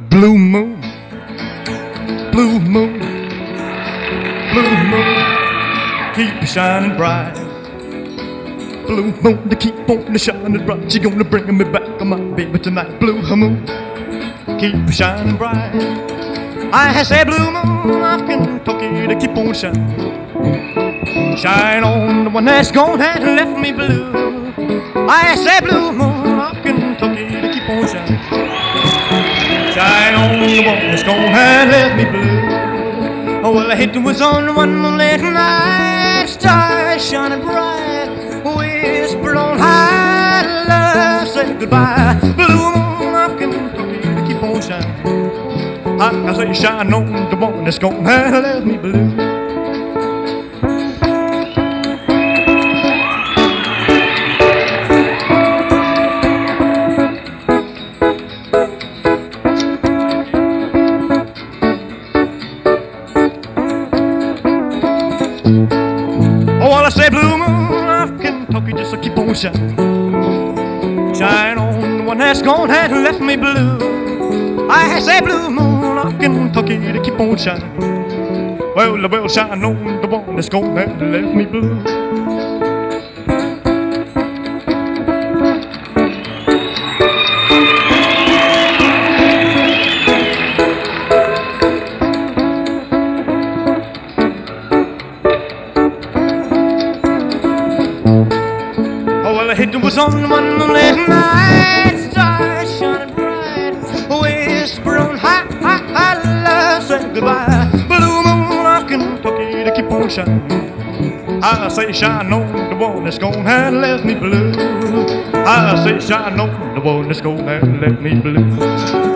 Blue moon, blue moon, blue moon, keep shining bright. Blue moon to keep on shining bright. She gonna bring me back on my baby tonight. Blue moon, keep shining bright. I say blue moon of Kentucky to keep on shining. Shine on the one that's gone and left me blue. I say blue moon of Kentucky to keep on shining. Shine on the one that's gone and left me blue. Oh, well, I hit was on one moonlit night. Stars shining bright, whisper on high, love said goodbye. Blue moon of Kentucky to keep on shining. I say shine on the one that's gone and left me blue. Oh, well, I say blue moon of Kentucky just to keep on shining. Shine on the one that's gone and left me blue. I say blue moon of Kentucky to keep on shining. Well, shine on the one that's gone and left me blue. Oh, well, it was on one moonlit night. Stars shining bright, whisper on high, love said goodbye. Blue moon of Kentucky to keep on shining. I say shine on the one that's gone and left me blue. I say shine on the one that's gone and left me blue.